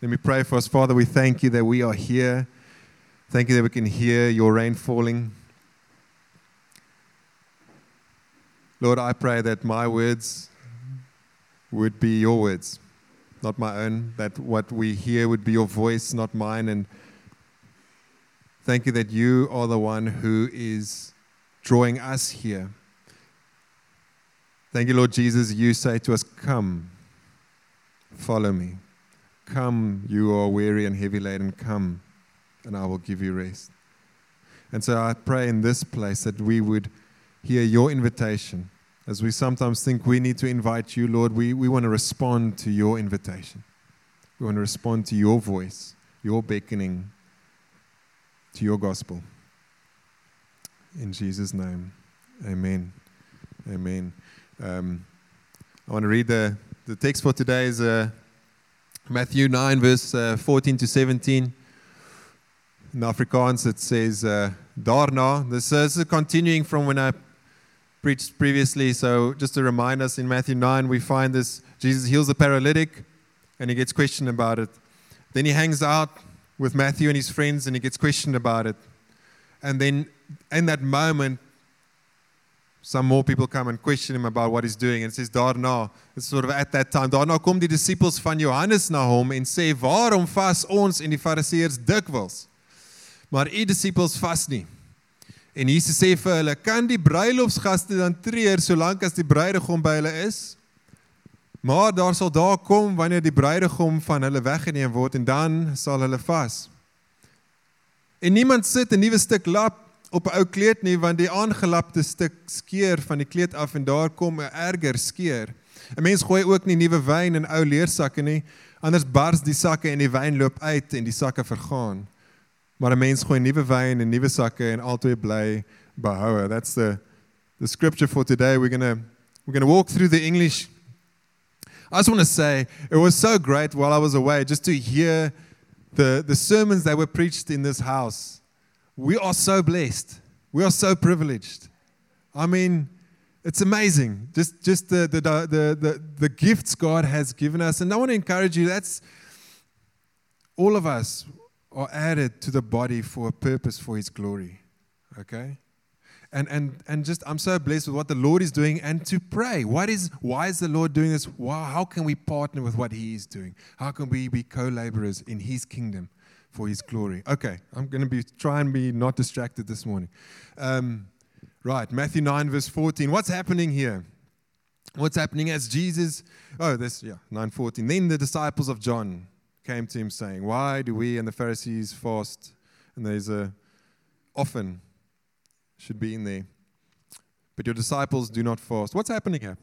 Let me pray for us. Father, we thank you that we are here. Thank you that we can hear your rain falling. Lord, I pray that my words would be your words, not my own, that what we hear would be your voice, not mine. And thank you that you are the one who is drawing us here. Thank you, Lord Jesus. You say to us, come, follow me. Come, you are weary and heavy laden, come, and I will give you rest. And so I pray in this place that we would hear your invitation. As we sometimes think we need to invite you, Lord, we want to respond to your invitation. We want to respond to your voice, your beckoning, to your gospel. In Jesus' name, amen. Amen. I want to read the text for today is Matthew 9, verse 14 to 17. In Afrikaans, it says, Daarna. This is continuing from when I preached previously. So just to remind us, in Matthew 9, we find this, Jesus heals the paralytic, and he gets questioned about it. Then he hangs out with Matthew and his friends, and he gets questioned about it. And then in that moment, some more people come and question him about what he's doing. And it says, daarna, it's sort of at that time, daarna kom die disciples van Johannes na hom en sê, waarom vas ons en die fariseërs dikwels, maar u disciples vas nie? En Jesus sê vir hulle, kan die bruilofsgaste dan treur solank as die bruidegom by hulle is? Maar daar sal daar kom wanneer die bruidegom van hulle weggeneem word en dan sal hulle vas. En niemand sit 'n nuwe stuk lap op 'n ou kleed nie, want die aangelapte stuk skeur van die kleed af en daar kom 'n erger skeur. 'n Mens gooi ook nie nuwe wyn in ou leersakke nie, anders bars die sakke en die wyn loop uit en die sakke vergaan. Maar 'n mens gooi nuwe wyn in nuwe sakke en altyd bly behoue. That's the scripture for today. We're gonna walk through the English. I just want to say, it was so great while I was away just to hear the sermons that were preached in this house. We are so blessed. We are so privileged. I mean, it's amazing. Just the gifts God has given us. And I want to encourage you, that's all of us are added to the body for a purpose for His glory. Okay? And just I'm so blessed with what the Lord is doing and to pray. Why is the Lord doing this? How can we partner with what He is doing? How can we be co-laborers in His kingdom for His glory? Okay, I'm going to try and be not distracted this morning. Right, Matthew 9 verse 14. What's happening here? What's happening as Jesus? 9:14. Then the disciples of John came to him saying, why do we and the Pharisees fast? And there's often should be in there, but your disciples do not fast. What's happening here?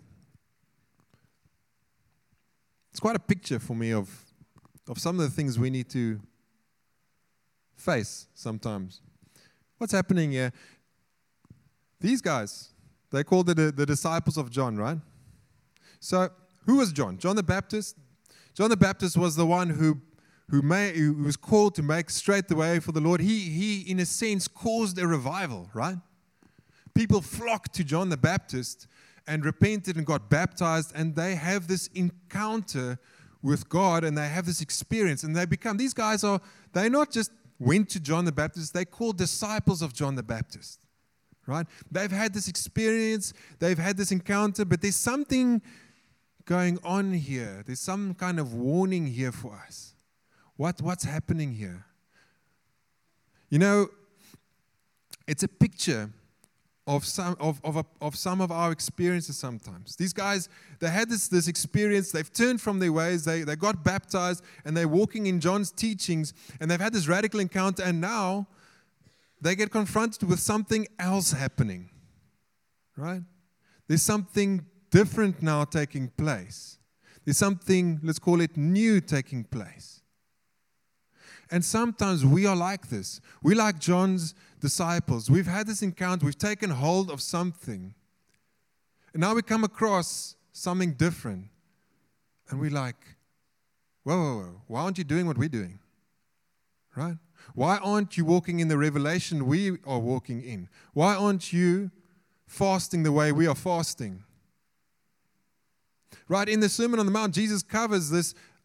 It's quite a picture for me of some of the things we need to face sometimes. What's happening here? These guys, they called the disciples of John, right? So who was John? John the Baptist? John the Baptist was the one who was called to make straight the way for the Lord. He in a sense caused a revival, right? People flocked to John the Baptist and repented and got baptized, and they have this encounter with God, and they have this experience, and these guys they not just went to John the Baptist, they called disciples of John the Baptist, right? They've had this experience, they've had this encounter, but there's something going on here. There's some kind of warning here for us. What's happening here? You know, it's a picture of some of our experiences sometimes. These guys, they had this experience, they've turned from their ways, they got baptized, and they're walking in John's teachings, and they've had this radical encounter, and now they get confronted with something else happening, right? There's something different now taking place. There's something, let's call it new, taking place. And sometimes we are like this. We like John's disciples. We've had this encounter. We've taken hold of something. And now we come across something different. And we're like, whoa, why aren't you doing what we're doing? Right? Why aren't you walking in the revelation we are walking in? Why aren't you fasting the way we are fasting? Right, in the Sermon on the Mount, Jesus covers this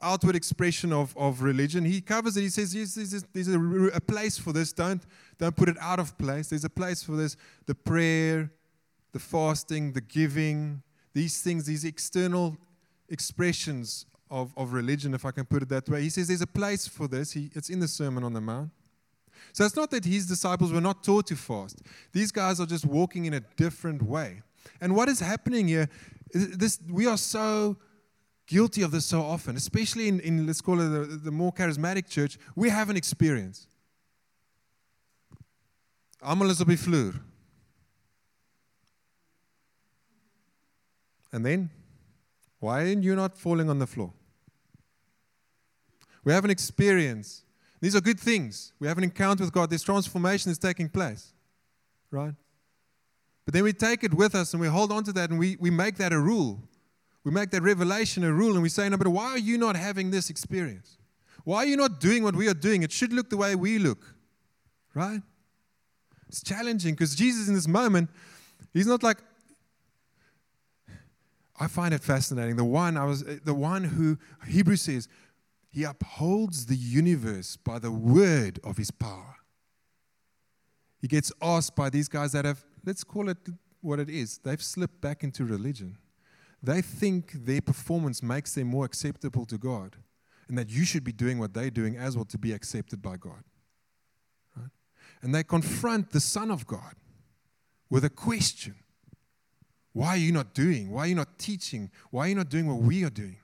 outward expression of religion. He covers it. He says, yes, there's a place for this. Don't put it out of place. There's a place for this. The prayer, the fasting, the giving, these things, these external expressions of religion, if I can put it that way. He says there's a place for this. It's in the Sermon on the Mount. So it's not that his disciples were not taught to fast. These guys are just walking in a different way. And what is happening here, we are so guilty of this so often, especially in let's call it the more charismatic church. We have an experience. Almal is op die vloer. And then, why are you not falling on the floor? We have an experience. These are good things. We have an encounter with God. This transformation is taking place. Right? But then we take it with us and we hold on to that and we make that a rule. We make that revelation a rule and we say, no, but why are you not having this experience? Why are you not doing what we are doing? It should look the way we look. Right? It's challenging because Jesus in this moment, he's not like, I find it fascinating. The one who, Hebrews says, he upholds the universe by the word of his power. He gets asked by these guys that have, let's call it what it is, they've slipped back into religion. They think their performance makes them more acceptable to God and that you should be doing what they're doing as well to be accepted by God. Right? And they confront the Son of God with a question. Why are you not doing? Why are you not teaching? Why are you not doing what we are doing?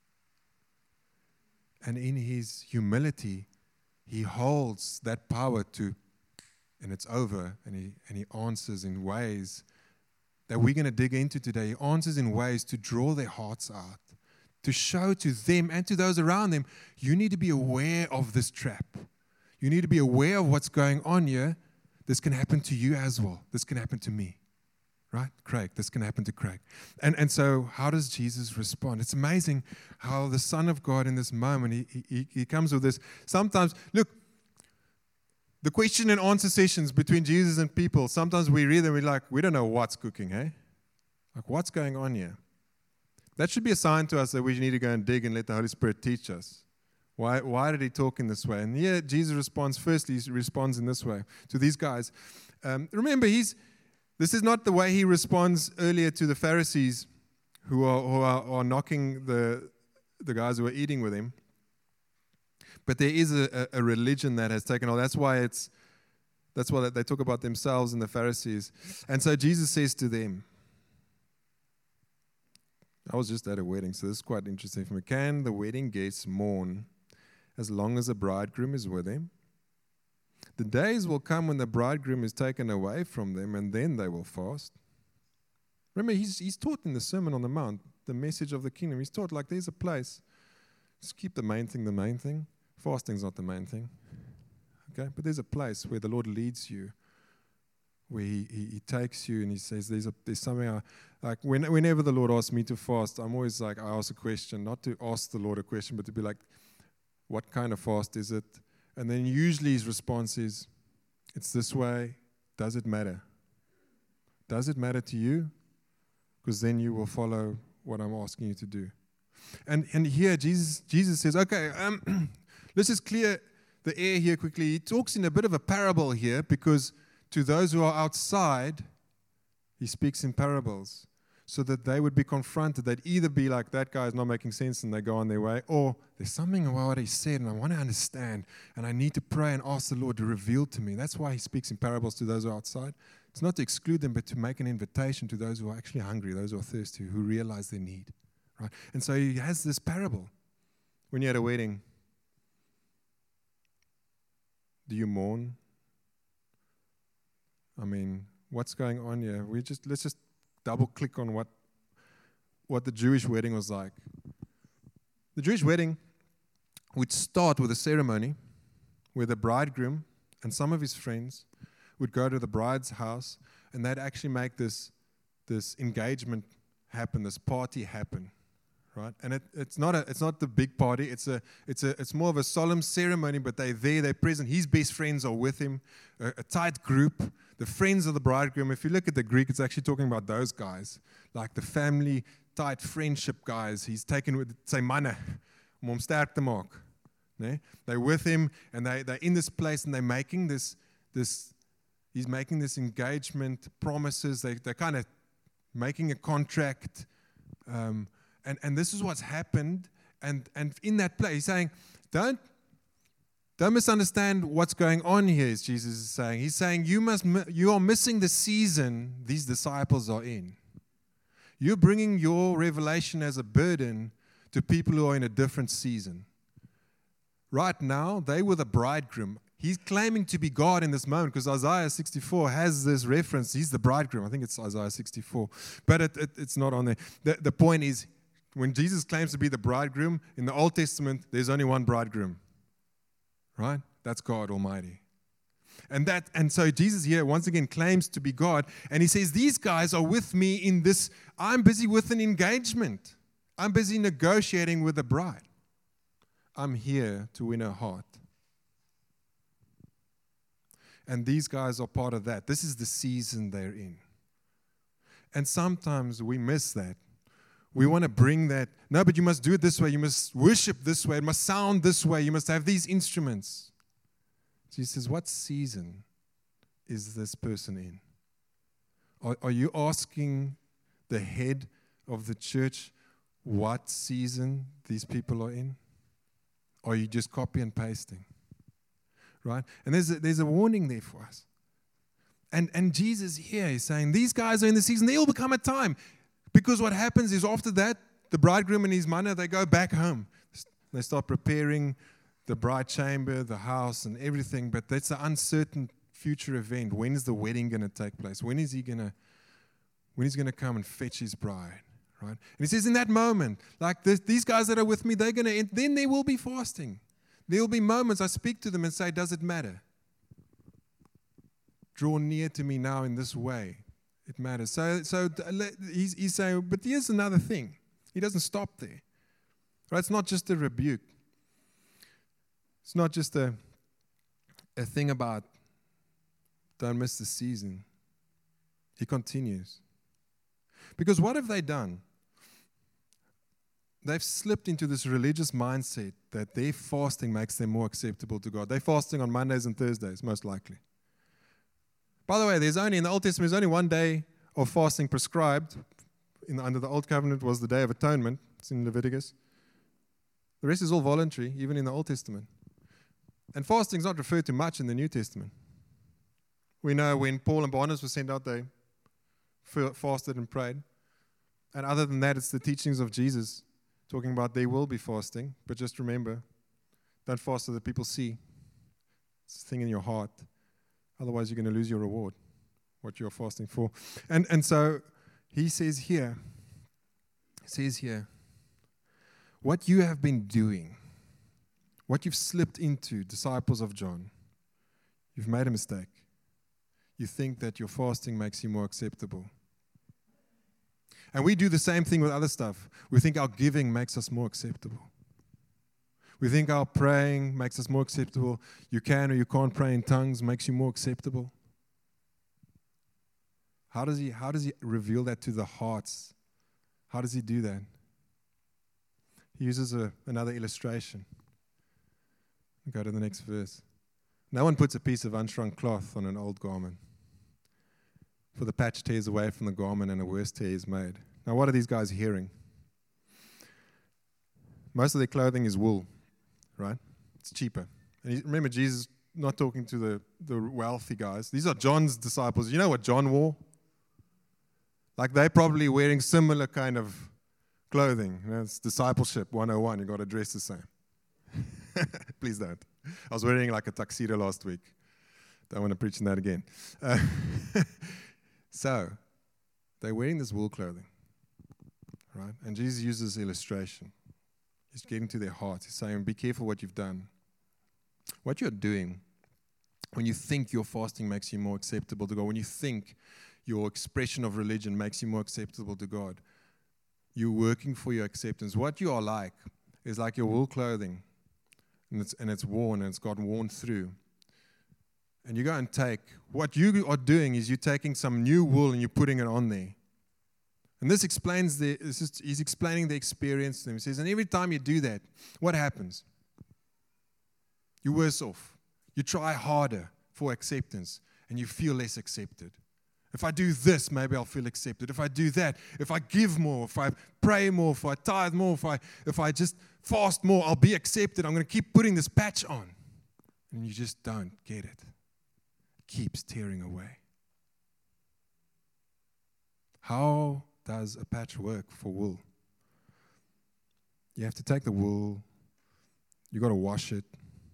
And in his humility, he holds that power to, and it's over, and he answers in ways that we're going to dig into today. He answers in ways to draw their hearts out, to show to them and to those around them, you need to be aware of this trap. You need to be aware of what's going on here. This can happen to you as well. This can happen to me. Right? Craig, this can happen to Craig. And so how does Jesus respond? It's amazing how the Son of God in this moment, he comes with this. Sometimes, look, the question and answer sessions between Jesus and people, sometimes we read them, we're like, we don't know what's cooking, eh? Like, what's going on here? That should be a sign to us that we need to go and dig and let the Holy Spirit teach us. Why did he talk in this way? And here, Jesus responds, firstly, he responds in this way to these guys. Remember, this is not the way he responds earlier to the Pharisees who are knocking the guys who are eating with him. But there is a religion that has taken on. That's why they talk about themselves and the Pharisees. And so Jesus says to them, I was just at a wedding, so this is quite interesting for me. Can the wedding guests mourn as long as the bridegroom is with them? The days will come when the bridegroom is taken away from them, and then they will fast. Remember, he's taught in the Sermon on the Mount, the message of the kingdom. He's taught like there's a place. Just keep the main thing the main thing. Fasting's not the main thing. Okay? But there's a place where the Lord leads you, where he takes you and he says, there's something, like whenever the Lord asks me to fast, I'm always like, I ask a question, not to ask the Lord a question, but to be like, what kind of fast is it? And then usually his response is, it's this way. Does it matter? Does it matter to you? Because then you will follow what I'm asking you to do. And here Jesus says, okay, let's just clear the air here quickly. He talks in a bit of a parable here because to those who are outside, he speaks in parables so that they would be confronted. They'd either be like, that guy is not making sense and they go on their way, or there's something about what he said and I want to understand and I need to pray and ask the Lord to reveal to me. That's why he speaks in parables to those who are outside. It's not to exclude them, but to make an invitation to those who are actually hungry, those who are thirsty, who realize their need. Right? And so he has this parable. When you're at a wedding, do you mourn? I mean, what's going on here? Let's just double click on what the Jewish wedding was like. The Jewish wedding would start with a ceremony where the bridegroom and some of his friends would go to the bride's house and they'd actually make this engagement happen, this party happen. Right? And it's not the big party. It's more of a solemn ceremony, but they're present. His best friends are with him, a tight group. The friends of the bridegroom. If you look at the Greek, it's actually talking about those guys, like the family tight friendship guys. He's taken with say mana, om hom sterk te maak. Nee? They're with him, and they're in this place, and they're making he's making this engagement, promises. They're kind of making a contract. And this is what's happened. And in that place, he's saying, don't misunderstand what's going on here, as Jesus is saying. He's saying, you are missing the season these disciples are in. You're bringing your revelation as a burden to people who are in a different season. Right now, they were the bridegroom. He's claiming to be God in this moment because Isaiah 64 has this reference. He's the bridegroom. I think it's Isaiah 64. But it's not on there. The point is, when Jesus claims to be the bridegroom, in the Old Testament, there's only one bridegroom. Right? That's God Almighty. And so Jesus here once again claims to be God. And he says, these guys are with me in this. I'm busy with an engagement. I'm busy negotiating with the bride. I'm here to win her heart. And these guys are part of that. This is the season they're in. And sometimes we miss that. We want to bring that. No, but you must do it this way. You must worship this way. It must sound this way. You must have these instruments. Jesus says, what season is this person in? Are you asking the head of the church what season these people are in? Or are you just copy and pasting? Right? And there's a warning there for us. And Jesus here is saying, these guys are in the season. There will become a time. Because what happens is after that, the bridegroom and his manna, they go back home. They start preparing the bride chamber, the house, and everything. But that's an uncertain future event. When is the wedding going to take place? When is he going to come and fetch his bride? Right? And he says, in that moment, like these guys that are with me, they're going to. Then there will be fasting. There will be moments I speak to them and say, does it matter? Draw near to me now in this way. It matters. So he's saying, but here's another thing. He doesn't stop there. Right? It's not just a rebuke. It's not just a thing about don't miss the season. He continues. Because what have they done? They've slipped into this religious mindset that their fasting makes them more acceptable to God. They're fasting on Mondays and Thursdays, most likely. By the way, in the Old Testament, there's only one day of fasting prescribed. Under the Old Covenant was the Day of Atonement. It's in Leviticus. The rest is all voluntary, even in the Old Testament. And fasting is not referred to much in the New Testament. We know when Paul and Barnabas were sent out, they fasted and prayed. And other than that, it's the teachings of Jesus talking about there will be fasting. But just remember, don't fast so that people see. It's a thing in your heart. Otherwise, you're going to lose your reward, what you're fasting for. And so he says here, what you have been doing, what you've slipped into, disciples of John, you've made a mistake. You think that your fasting makes you more acceptable. And we do the same thing with other stuff. We think our giving makes us more acceptable. We think our praying makes us more acceptable. You can or you can't pray in tongues makes you more acceptable. How does he reveal that to the hearts? How does he do that? He uses another illustration. Go to the next verse. No one puts a piece of unshrunk cloth on an old garment, for the patch tears away from the garment and a worse tear is made. Now, what are these guys hearing? Most of their clothing is wool, right? It's cheaper. And remember, Jesus not talking to the wealthy guys. These are John's disciples. You know what John wore? Like they're probably wearing similar kind of clothing. You know, it's discipleship 101. You've got to dress the same. Please don't. I was wearing like a tuxedo last week. Don't want to preach on that again. So, they're wearing this wool clothing, right? And Jesus uses illustration. He's getting to their hearts. He's saying, be careful what you've done. What you're doing when you think your fasting makes you more acceptable to God, when you think your expression of religion makes you more acceptable to God, you're working for your acceptance. What you are like is like your wool clothing, and it's worn, and it's got worn through. And you go and take, what you are doing is you're taking some new wool and you're putting it on there. And he's explaining the experience to them. He says, and every time you do that, what happens? You're worse off. You try harder for acceptance, and you feel less accepted. If I do this, maybe I'll feel accepted. If I do that, if I give more, if I pray more, if I tithe more, if I just fast more, I'll be accepted. I'm going to keep putting this patch on. And you just don't get it. It keeps tearing away. How does a patch work for wool? You have to take the wool, you got to wash it,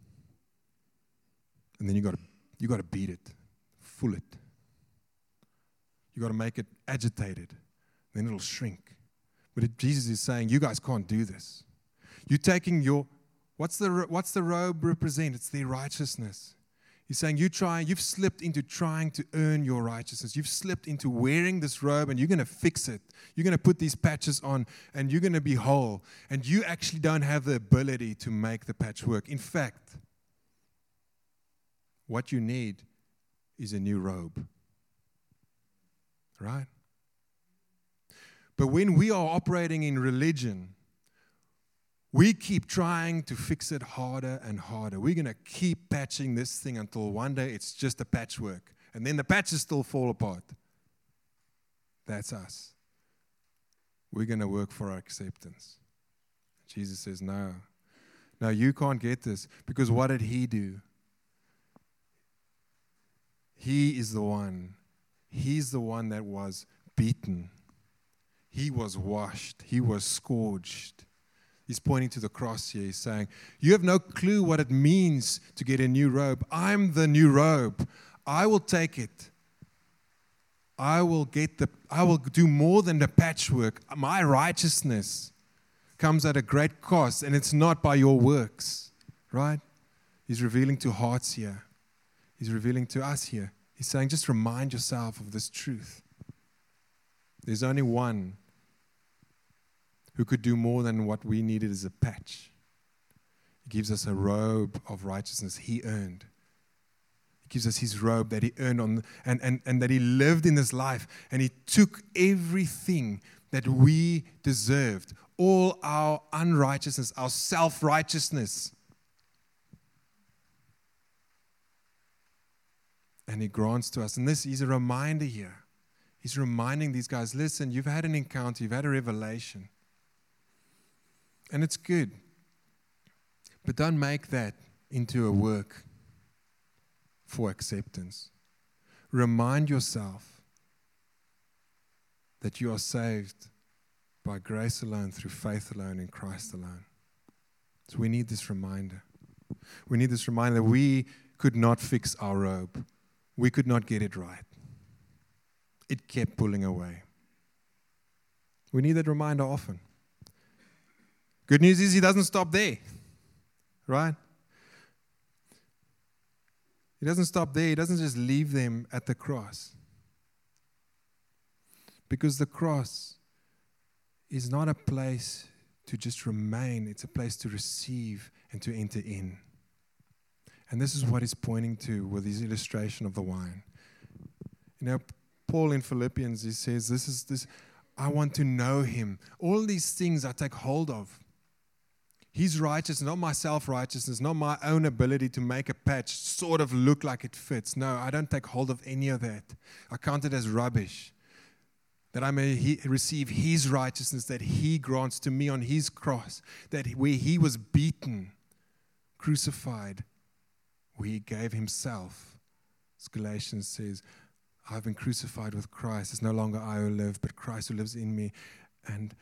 and then you got to beat it, full it. You got to make it agitated, then it'll shrink. But Jesus is saying, you guys can't do this. You're taking what's the robe represent? It's their righteousness. He's saying you've slipped into trying to earn your righteousness. You've slipped into wearing this robe, and you're going to fix it. You're going to put these patches on, and you're going to be whole. And you actually don't have the ability to make the patch work. In fact, what you need is a new robe. Right? But when we are operating in religion, we keep trying to fix it harder and harder. We're going to keep patching this thing until one day it's just a patchwork. And then the patches still fall apart. That's us. We're going to work for our acceptance. Jesus says, no, you can't get this. Because what did he do? He is the one. He's the one that was beaten. He was washed. He was scourged. He's pointing to the cross here. He's saying, you have no clue what it means to get a new robe. I'm the new robe. I will take it. I will do more than the patchwork. My righteousness comes at a great cost, and it's not by your works. Right? He's revealing to hearts here. He's revealing to us here. He's saying, just remind yourself of this truth. There's only one who could do more than what we needed as a patch. He gives us a robe of righteousness he earned. He gives us his robe that he earned and that he lived in this life. And he took everything that we deserved, all our unrighteousness, our self-righteousness. And he grants to us. And this is a reminder here. He's reminding these guys, listen, you've had an encounter, you've had a revelation. And it's good. But don't make that into a work for acceptance. Remind yourself that you are saved by grace alone, through faith alone, in Christ alone. So we need this reminder. We need this reminder that we could not fix our robe. We could not get it right. It kept pulling away. We need that reminder often. Good news is he doesn't stop there, right? He doesn't stop there. He doesn't just leave them at the cross. Because the cross is not a place to just remain. It's a place to receive and to enter in. And this is what he's pointing to with his illustration of the wine. You know, Paul in Philippians, he says, I want to know him. All these things I take hold of. His righteousness, not my self-righteousness, not my own ability to make a patch sort of look like it fits. No, I don't take hold of any of that. I count it as rubbish. That I may receive his righteousness that he grants to me on his cross. That where he was beaten, crucified, where he gave himself. As Galatians says, I've been crucified with Christ. It's no longer I who live, but Christ who lives in me. And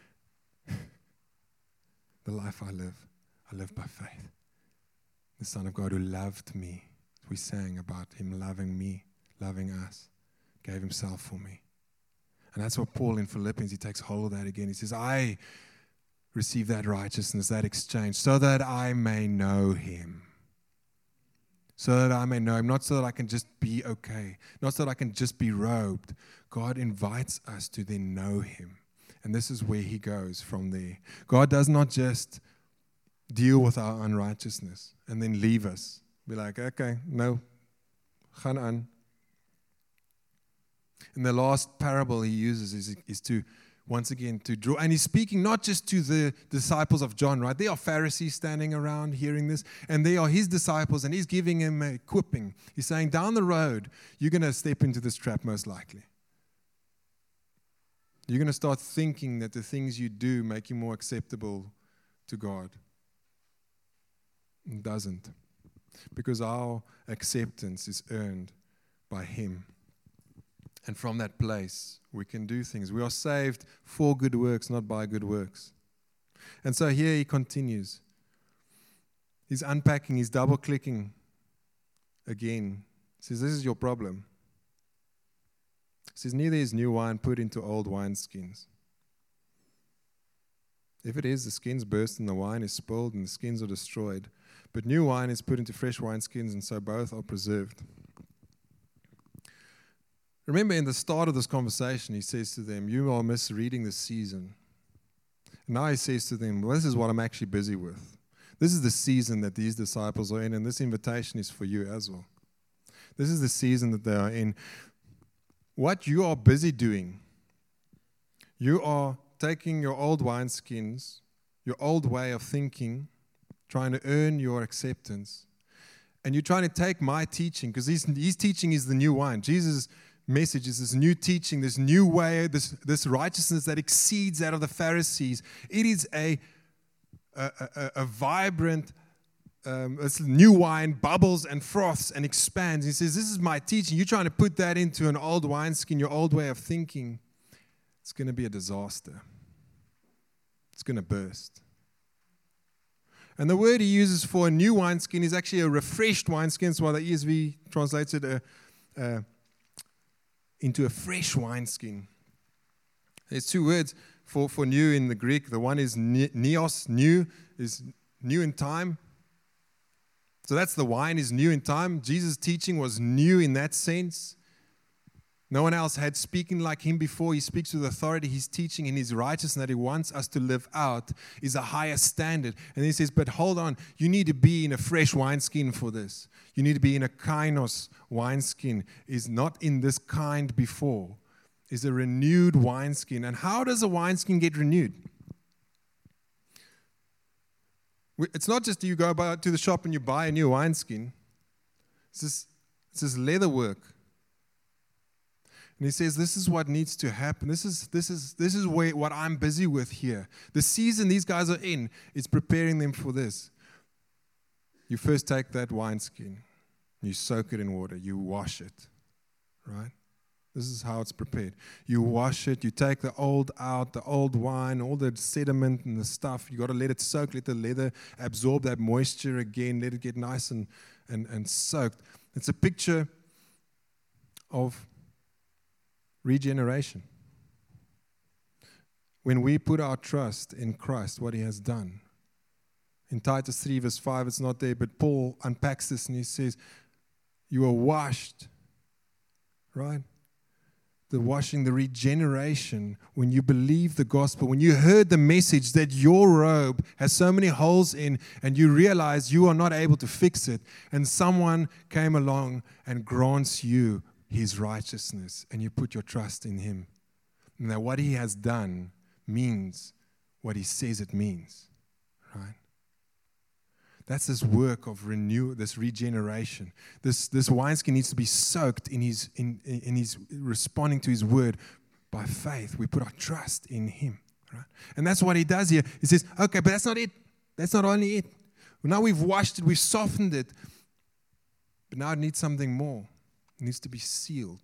the life I live by faith. The Son of God who loved me. We sang about him loving me, loving us, gave himself for me. And that's what Paul in Philippians, he takes hold of that again. He says, I receive that righteousness, that exchange, so that I may know him. So that I may know him, not so that I can just be okay, not so that I can just be robed. God invites us to then know him. And this is where he goes from there. God does not just deal with our unrighteousness and then leave us. Be like, okay, no, gaan aan. And the last parable he uses is to, once again to draw. And he's speaking not just to the disciples of John, right? There are Pharisees standing around hearing this, and they are his disciples, and he's giving him a equipping. He's saying, down the road, you're going to step into this trap most likely. You're going to start thinking that the things you do make you more acceptable to God. It doesn't. Because our acceptance is earned by him. And from that place, we can do things. We are saved for good works, not by good works. And so here he continues. He's unpacking, he's double-clicking again. He says, this is your problem. He says, neither is new wine put into old wineskins. If it is, the skins burst and the wine is spilled and the skins are destroyed. But new wine is put into fresh wineskins, and so both are preserved. Remember, in the start of this conversation, he says to them, you are misreading the season. And now he says to them, well, this is what I'm actually busy with. This is the season that these disciples are in, and this invitation is for you as well. This is the season that they are in. What you are busy doing, you are taking your old wineskins, your old way of thinking, trying to earn your acceptance, and you're trying to take my teaching, because his teaching is the new wine. Jesus' message is this new teaching, this new way, this righteousness that exceeds that of the Pharisees. It is a vibrant, it's new wine, bubbles and froths and expands. He says, this is my teaching. You're trying to put that into an old wineskin, your old way of thinking. It's going to be a disaster. It's going to burst. And the word he uses for a new wineskin is actually a refreshed wineskin. So while the ESV translates it into a fresh wineskin. There's two words for new in the Greek. The one is neos, new, is new in time. So that's the wine is new in time. Jesus' teaching was new in that sense. No one else had speaking like him before. He speaks with authority. His teaching and his righteousness that he wants us to live out is a higher standard. And he says, but hold on, you need to be in a fresh wineskin for this. You need to be in a kainos wineskin. Is not in this kind before. Is a renewed wineskin. And how does a wineskin get renewed? It's not just you go to the shop and you buy a new wineskin. It's this leather work. And he says, this is what needs to happen. This is what I'm busy with here. The season these guys are in is preparing them for this. You first take that wineskin, you soak it in water, you wash it, right? This is how it's prepared. You wash it, you take the old out, the old wine, all the sediment and the stuff. You got to let it soak, let the leather absorb that moisture again, let it get nice and soaked. It's a picture of regeneration. When we put our trust in Christ, what he has done. In Titus 3 verse 5, it's not there, but Paul unpacks this and he says, you are washed, right? The washing, the regeneration, when you believe the gospel, when you heard the message that your robe has so many holes in and you realize you are not able to fix it, and someone came along and grants you his righteousness, and you put your trust in him. And that what he has done means what he says it means, right? That's this work of renew, this regeneration. This wineskin needs to be soaked in his responding to his word by faith. We put our trust in him, right? And that's what he does here. He says, okay, but that's not it. That's not only it. Now we've washed it, we've softened it, but now it needs something more. It needs to be sealed.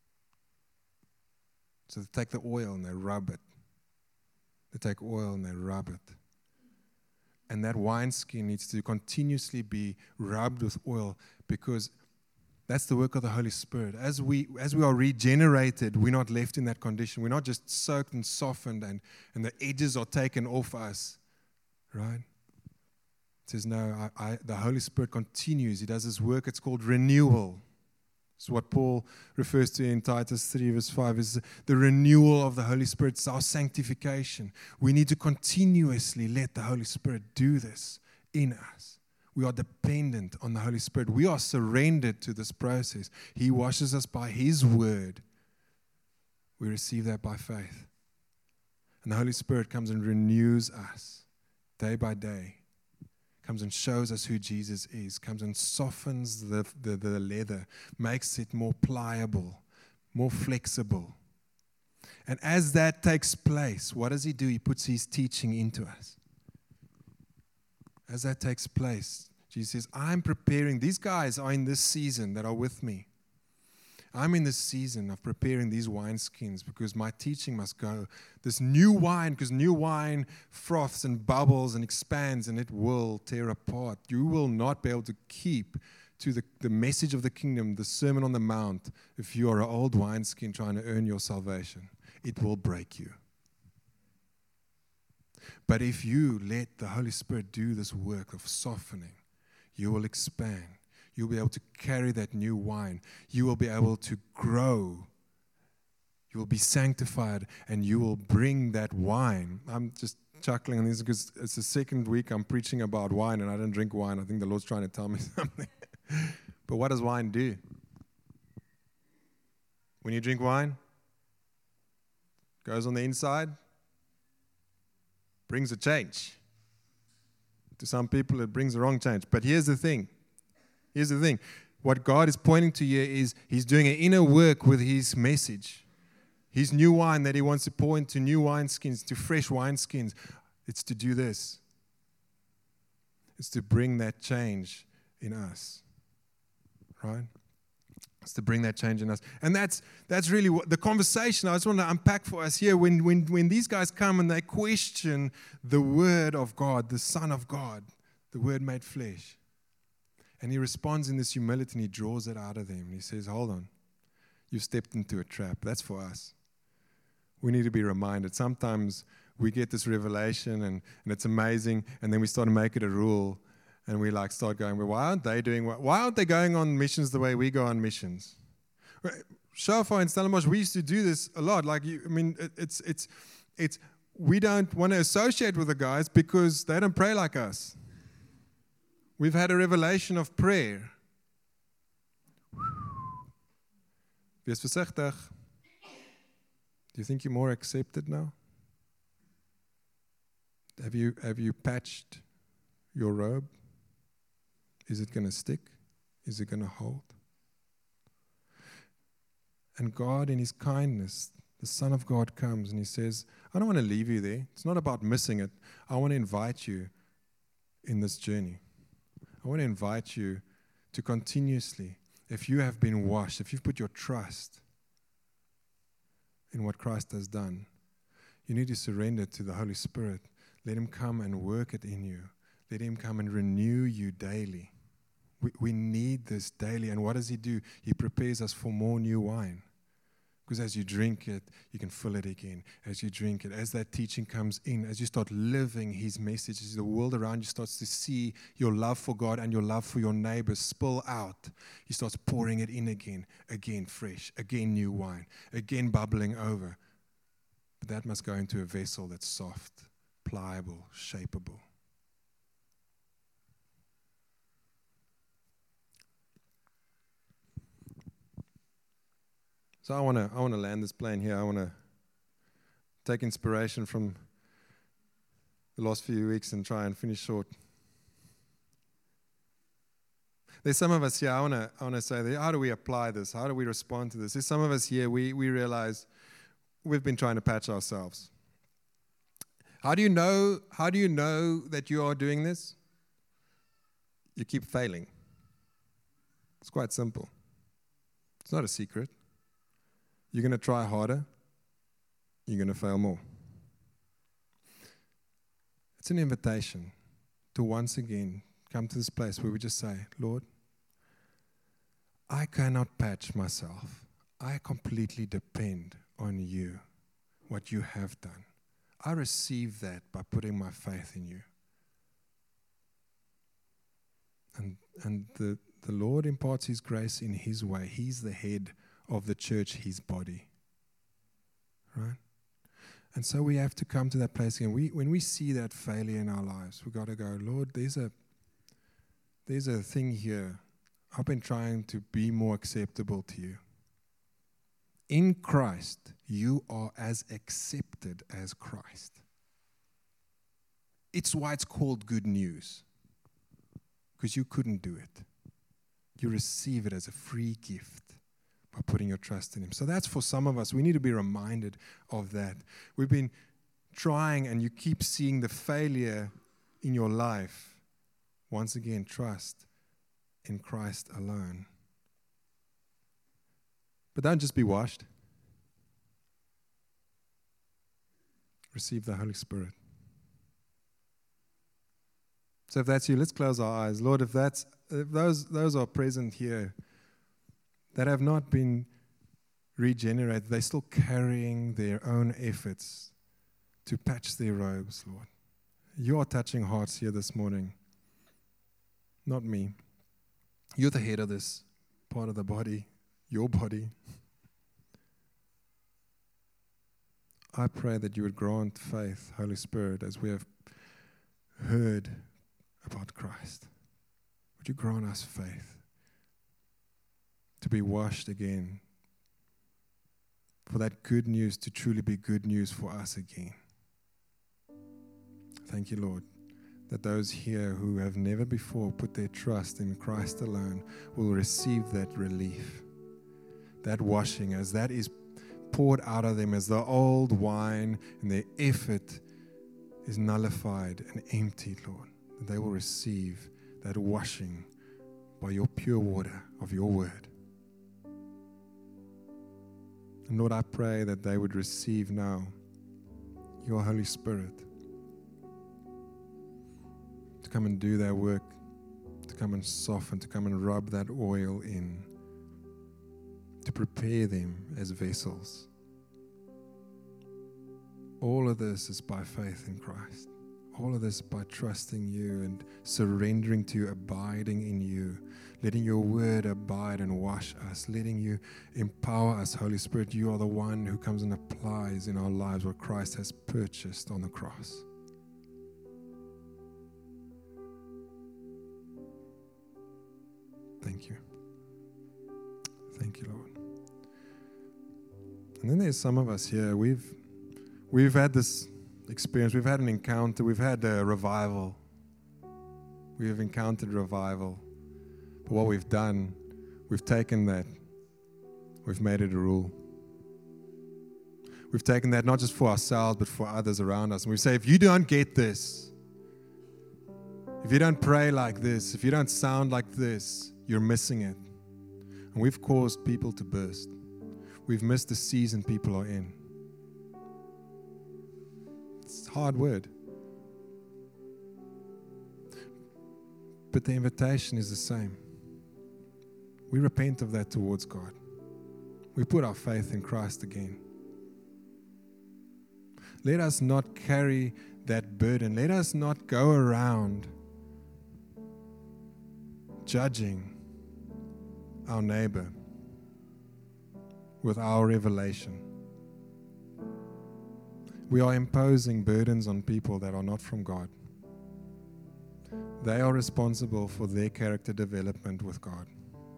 So they take the oil and they rub it. They take oil and they rub it. And that wineskin needs to continuously be rubbed with oil, because that's the work of the Holy Spirit. As we are regenerated, we're not left in that condition. We're not just soaked and softened and the edges are taken off us, right? It says, no, the Holy Spirit continues. He does his work. It's called renewal. It's what Paul refers to in Titus 3 verse 5 is the renewal of the Holy Spirit. It's our sanctification. We need to continuously let the Holy Spirit do this in us. We are dependent on the Holy Spirit. We are surrendered to this process. He washes us by his word. We receive that by faith. And the Holy Spirit comes and renews us day by day. Comes and shows us who Jesus is. Comes and softens the leather. Makes it more pliable, more flexible. And as that takes place, what does He do? He puts His teaching into us. As that takes place, Jesus says, I'm preparing. These guys are in this season that are with me. I'm in this season of preparing these wineskins because my teaching must go. This new wine, because new wine froths and bubbles and expands and it will tear apart. You will not be able to keep to the message of the kingdom, the Sermon on the Mount, if you are an old wineskin trying to earn your salvation. It will break you. But if you let the Holy Spirit do this work of softening, you will expand. You'll be able to carry that new wine. You will be able to grow. You will be sanctified, and you will bring that wine. I'm just chuckling on this because it's the second week I'm preaching about wine, and I don't drink wine. I think the Lord's trying to tell me something. But what does wine do? When you drink wine, it goes on the inside, brings a change. To some people, it brings the wrong change. But here's the thing. Here's the thing. What God is pointing to here is He's doing an inner work with His message. His new wine that He wants to pour into new wineskins, to fresh wineskins. It's to do this. It's to bring that change in us. Right? It's to bring that change in us. And that's really what the conversation I just want to unpack for us here. When these guys come and they question the Word of God, the Son of God, the Word made flesh. And He responds in this humility and He draws it out of them. And He says, hold on, you've stepped into a trap. That's for us. We need to be reminded. Sometimes we get this revelation and it's amazing, and then we start to make it a rule, and we start going, well, why aren't they doing why aren't they going on missions the way we go on missions? Shofar and Stellenbosch, we used to do this a lot. It's we don't want to associate with the guys because they don't pray like us. We've had a revelation of prayer. Wees versigtig. Do you think you're more accepted now? Have you patched your robe? Is it going to stick? Is it going to hold? And God, in His kindness, the Son of God comes and He says, I don't want to leave you there. It's not about missing it. I want to invite you in this journey. I want to invite you to continuously, if you have been washed, if you've put your trust in what Christ has done, you need to surrender to the Holy Spirit. Let Him come and work it in you. Let Him come and renew you daily. We need this daily. And what does He do? He prepares us for more new wine. Because as you drink it, you can fill it again. As you drink it, as that teaching comes in, as you start living His message, as the world around you starts to see your love for God and your love for your neighbors spill out, He starts pouring it in again fresh, again new wine, again bubbling over. But that must go into a vessel that's soft, pliable, shapeable. So I want to land this plane here. I want to take inspiration from the last few weeks and try and finish short. There's some of us here, I want to say, how do we apply this? How do we respond to this? There's some of us here, we realize we've been trying to patch ourselves. How do you know that you are doing this? You keep failing. It's quite simple. It's not a secret. You're going to try harder. You're going to fail more. It's an invitation to once again come to this place where we just say, Lord, I cannot patch myself. I completely depend on you, what you have done. I receive that by putting my faith in you. And the Lord imparts His grace in His way. He's the head of the church, His body. Right? And so we have to come to that place again. When we see that failure in our lives, we've got to go, Lord, there's a thing here. I've been trying to be more acceptable to you. In Christ, you are as accepted as Christ. It's why it's called good news, because you couldn't do it. You receive it as a free gift by putting your trust in Him. So that's for some of us. We need to be reminded of that. We've been trying, and you keep seeing the failure in your life. Once again, trust in Christ alone. But don't just be washed. Receive the Holy Spirit. So if that's you, let's close our eyes. Lord, if those are present here that have not been regenerated, they're still carrying their own efforts to patch their robes, Lord. You are touching hearts here this morning, not me. You're the head of this part of the body, your body. I pray that you would grant faith, Holy Spirit, as we have heard about Christ. Would you grant us faith to be washed again, for that good news to truly be good news for us again. Thank you, Lord, that those here who have never before put their trust in Christ alone will receive that relief, that washing, as that is poured out of them, as the old wine and their effort is nullified and emptied, Lord, that they will receive that washing by your pure water of your word. And Lord, I pray that they would receive now your Holy Spirit to come and do their work, to come and soften, to come and rub that oil in, to prepare them as vessels. All of this is by faith in Christ. All of this by trusting you and surrendering to you, abiding in you, letting your word abide and wash us, letting you empower us, Holy Spirit. You are the one who comes and applies in our lives what Christ has purchased on the cross. Thank you. Thank you, Lord. And then there's some of us here, we've had this experience, we've had an encounter, we've had a revival. We have encountered revival. But what we've done, we've taken that, we've made it a rule. We've taken that not just for ourselves, but for others around us. And we say, if you don't get this, if you don't pray like this, if you don't sound like this, you're missing it. And we've caused people to burst. We've missed the season people are in. It's a hard word. But the invitation is the same. We repent of that towards God. We put our faith in Christ again. Let us not carry that burden. Let us not go around judging our neighbor with our revelation. We are imposing burdens on people that are not from God. They are responsible for their character development with God.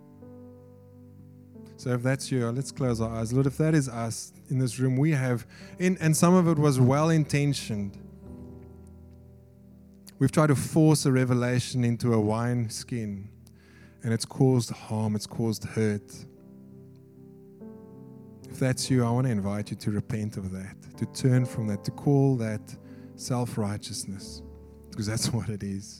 So if that's you, let's close our eyes. Lord, if that is us in this room, we have, and some of it was well-intentioned. We've tried to force a revelation into a wine skin, and it's caused harm, it's caused hurt. If that's you, I want to invite you to repent of that, to turn from that, to call that self-righteousness, because that's what it is.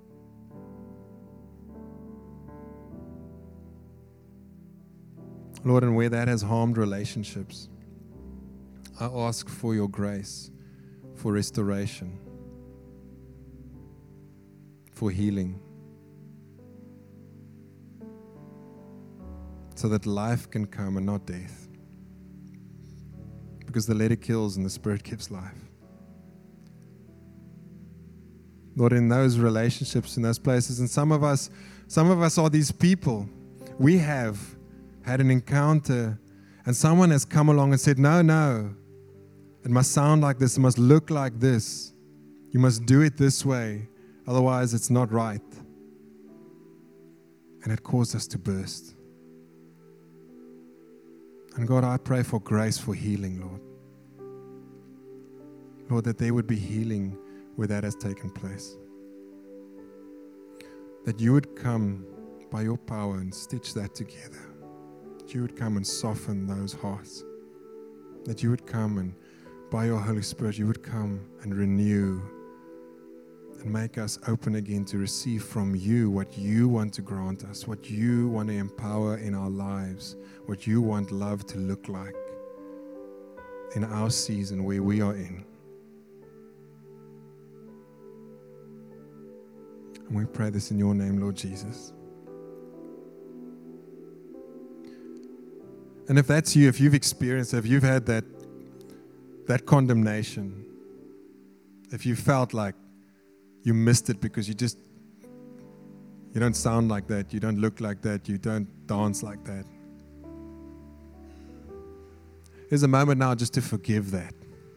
Lord, and where that has harmed relationships, I ask for your grace, for restoration, for healing, so that life can come and not death. Because the letter kills and the Spirit gives life. Lord, in those relationships, in those places, and some of us are these people. We have had an encounter, and someone has come along and said, no, it must sound like this, it must look like this. You must do it this way, otherwise it's not right. And it caused us to burst. And God, I pray for grace for healing, Lord. Lord, that there would be healing where that has taken place. That you would come by your power and stitch that together. That you would come and soften those hearts. That you would come and by your Holy Spirit, you would come and renew and make us open again to receive from you what you want to grant us, what you want to empower in our lives, what you want love to look like in our season where we are in. And we pray this in your name, Lord Jesus. And if that's you, if you've experienced, if you've had that condemnation, if you felt like you missed it because you don't sound like that, you don't look like that, you don't dance like that. There's a moment now just to forgive that.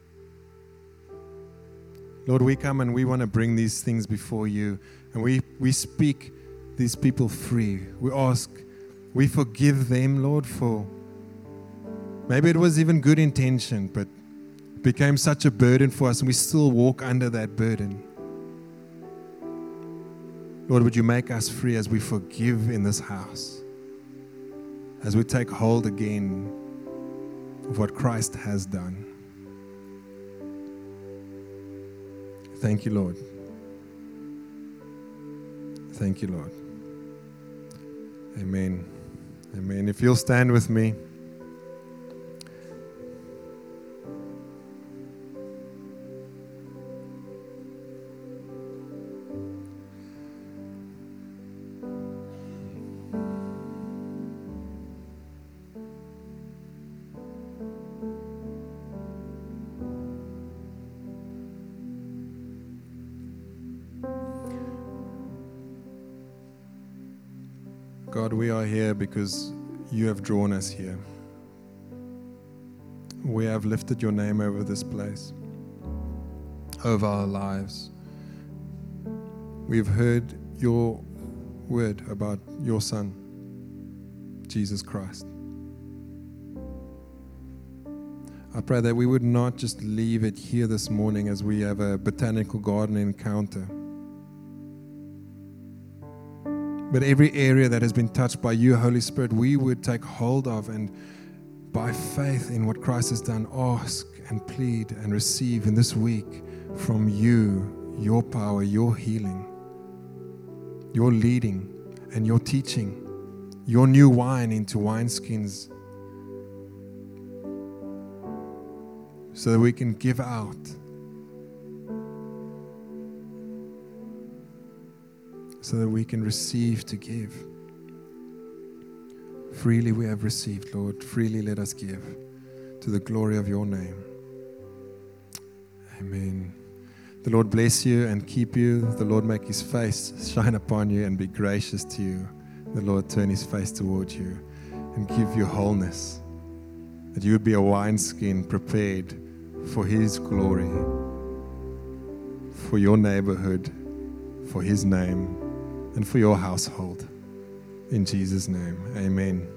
Lord, we come and we want to bring these things before you, and we speak these people free. We ask, we forgive them, Lord, for maybe it was even good intention, but it became such a burden for us, and we still walk under that burden. Lord, would you make us free as we forgive in this house, as we take hold again of what Christ has done. Thank you, Lord. Thank you, Lord. Amen. Amen. If you'll stand with me. God, we are here because you have drawn us here. We have lifted your name over this place, over our lives. We've heard your word about your Son, Jesus Christ. I pray that we would not just leave it here this morning as we have a botanical garden encounter, but every area that has been touched by you, Holy Spirit, we would take hold of and by faith in what Christ has done, ask and plead and receive in this week from you, your power, your healing, your leading and your teaching, your new wine into wineskins so that we can give out. So that we can receive to give. Freely we have received, Lord. Freely let us give to the glory of your name. Amen. The Lord bless you and keep you. The Lord make his face shine upon you and be gracious to you. The Lord turn his face towards you and give you wholeness. That you would be a wineskin prepared for his glory, for your neighborhood, for his name, and for your household. In Jesus' name, amen.